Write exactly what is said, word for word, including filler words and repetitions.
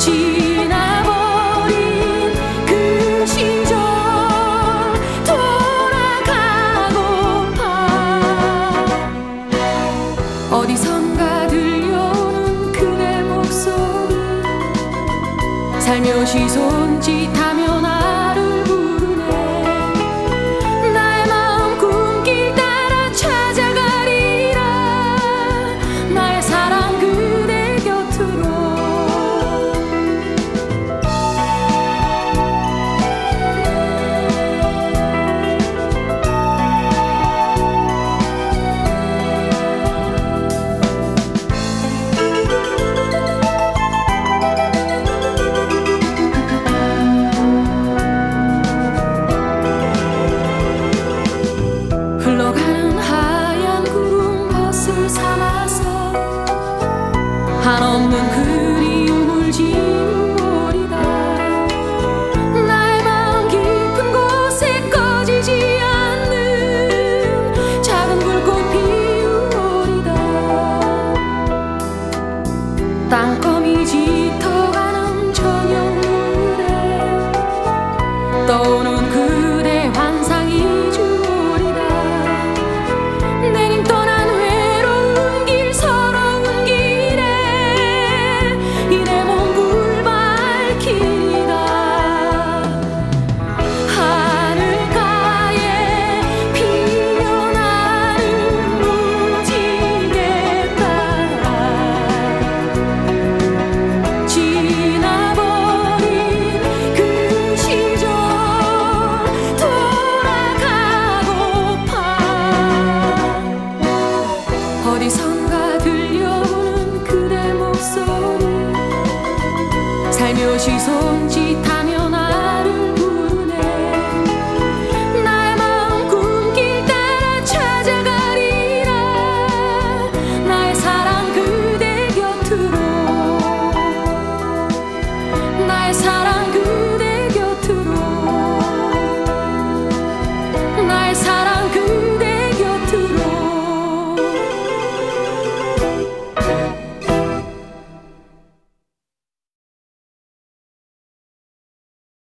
지나버린 그 시절 돌아가고파. 어디선가 들려오는 그대 목소리, 살며시 손짓하며 나를 부르네. 나의 마음 꿈길 따라 찾아가리라. 나의 사랑 그대 곁으로. 흘러가는 하얀 구름 벗을 삼아서 한없는 그리움을 지우리다. 나의 마음 깊은 곳에 꺼지지 않는 작은 불꽃 피우리다. 땅거미 짙어가는 저녁 노을에 떠오는 그대 환상이 주리다. 내님 떠난 외로운 길 서러운 길에 이 내 몸 불발키리다. 하늘가에 피어나는 무지개 바람, 지나버린 그 시절 돌아가고파. 어디선가 들려오는 그대 목소리, 살며시 손짓하